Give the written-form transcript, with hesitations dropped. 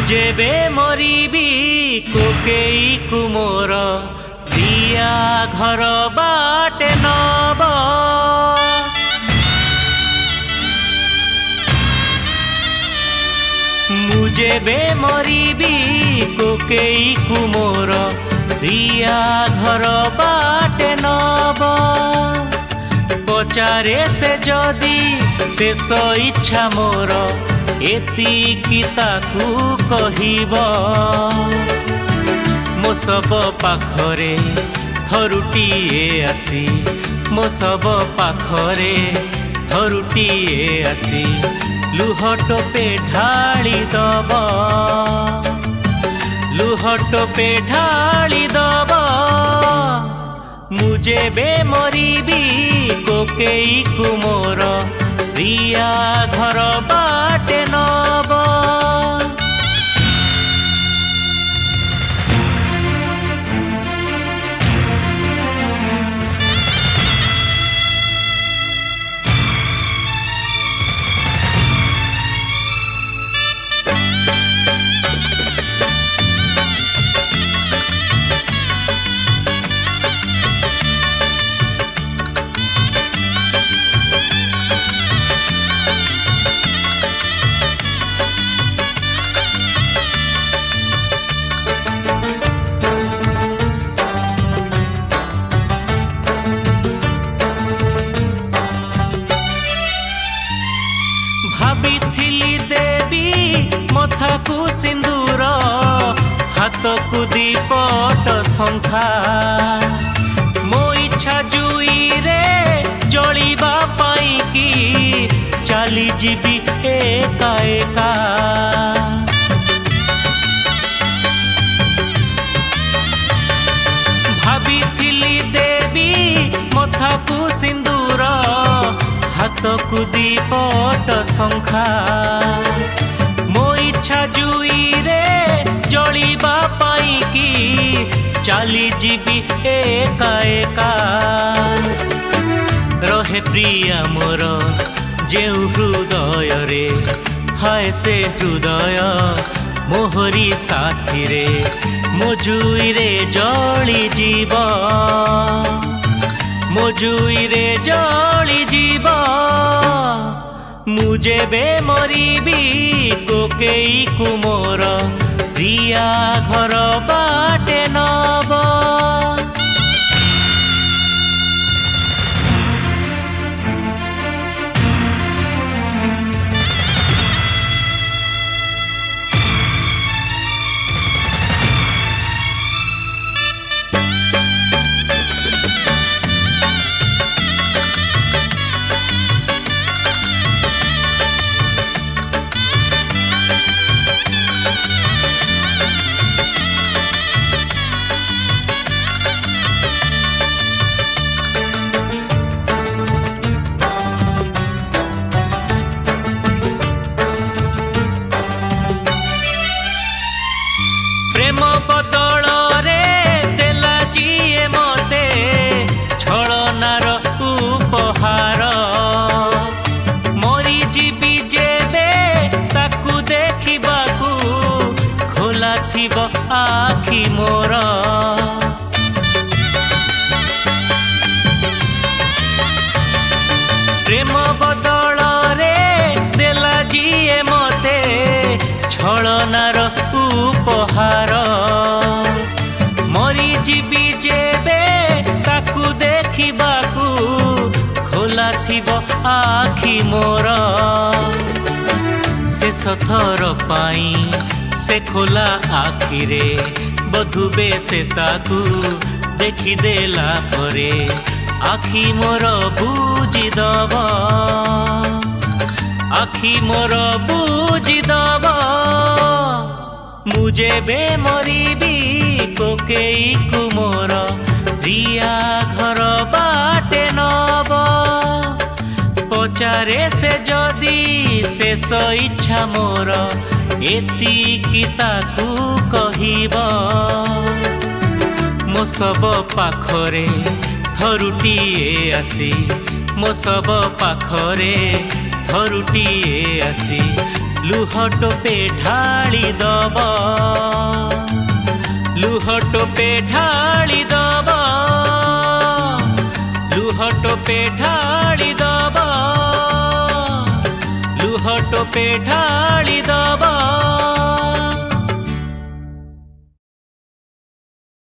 जेबे मरीबी कोकेई कुमोर दिया घर बाटे नब जेबे मरीबी कोकेई कुमोर दिया घर बाटे नब पचारे से जदि शेष इच्छा मोर एतिकी ताकू कहिब मो सब पाखरे थरुटीए आसी मो सब पाखरे थरुटीए आसी लुह टोपे ढाली दब लुह टोपे ढाली दब मुझे मरीबी कोकेई कुमोर दिया घर बाटे नब भाभी देवी मथा को सिंदूर हाथ को दीपट संखा मो इच्छा जुई रे जलिबा पाई की चली जीवी एका एका भाभी देवी मथा को सिंदूर हाथ को दीपट संखा मो इच्छा जुई रे जलिबा पाई की चली जीवी एका एका रहे प्रिया मोर जेउ हृदय रे हाय से हृदय मोहरी साथी रे मो जुई रे जली जीव मो जुई रे जली जीव मुझे मरीबी कोकेई कुमोर दिया घर बाटे नब प्रेम बदल रे देला जीए मते छलनार उपहार मरी जीवी जेबे ताकू देखिबाकू खोला थिब आखि मोर प्रेम बदल रे देला जीए मते छलनार उपहार मरी जीवी जेबे ताकू देखिबाकू खोला थिब आखि मोर शेष थर पाई से खोला आखिरे बधुबे से ताकू देखिदेला परे आखि मोर बुझिदब आखि मोर बुझिदब मुझे मरीबी कोकेई कुमोर दिया घर बाटे नब पचारे से जदि शेष इच्छा मोर एतिकी ताकू कहिब मो सब पाखरे थरुटीए आसी मो सब पाखरे थरुटीए आसी लुह टोपे ढाली दब लुह टोपे ढाली दब लुह टोपे ढाली दब लुह टोपे ढाली दब।